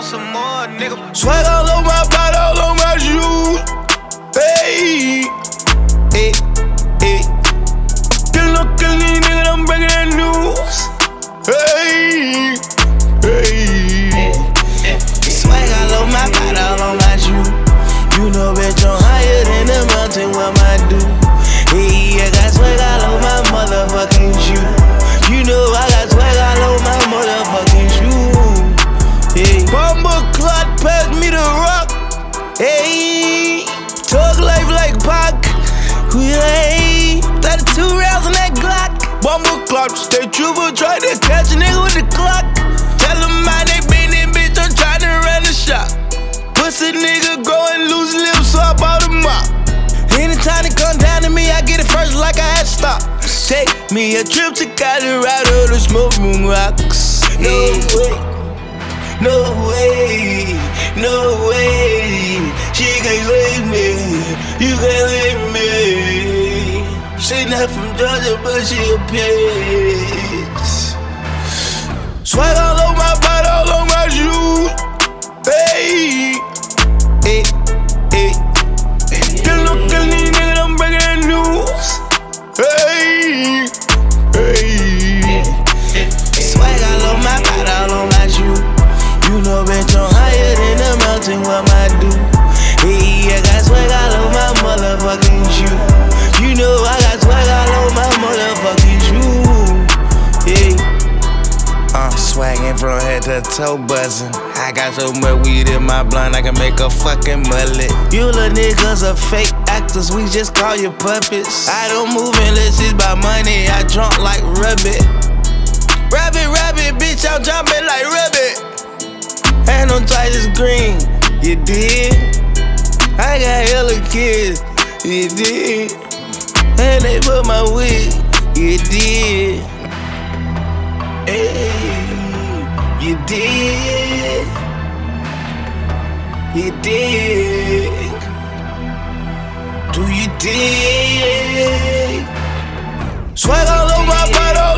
some more, nigga. Swag all on my body, all on my shoes. Hey, hey, hey. Look at these niggas, I'm breaking that news. Hey, hey. Swag all on my body, all on my shoes. You know, bitch, I'm higher than the mountain, what my do? Hey, I got swag all on my motherfucking shoe. You know I got swag all on my motherfucking shoe. Hey, Bomber clot, pass me the rock. hey, talk life like Pac. We like 32 rounds on that Glock. Bomber clot, stay trooper, try to catch a nigga with the clock. Tell them mind they been bitch, I'm trying to run the shop. Pussy nigga growing loose lips, so I bought him up. Anytime it come down to me, I get it first like I had to stop. Take me a trip to Colorado to smoke moon rocks. No way, No way, no way. She can't leave me, you can't leave me. She not from Georgia, but she a bitch. swag all on my body, all on my shoes. Hey, Hey, hey, look at these niggas, I'm breaking that news. Hey, hey. swag all on my body, all on my shoe. You know, bitch, I'm higher than the mountain, what I do? Hey, I got swag all on my motherfucking shoe. You know I got swag all on my motherfucking shoe. Hey, swagging from head to toe buzzing. I got so much weed in my blunt, I can make a fucking mullet. You little niggas are fake actors, we just call you puppets. I don't move unless it's by money, I drunk like rabbit. Rabbit, bitch, I'm jumping like rabbit. And I'm twice as green, you did. I got hella kids, you did. And they put my wig, you did. Hey, you did. You did. Do you dig? Swag all on my body,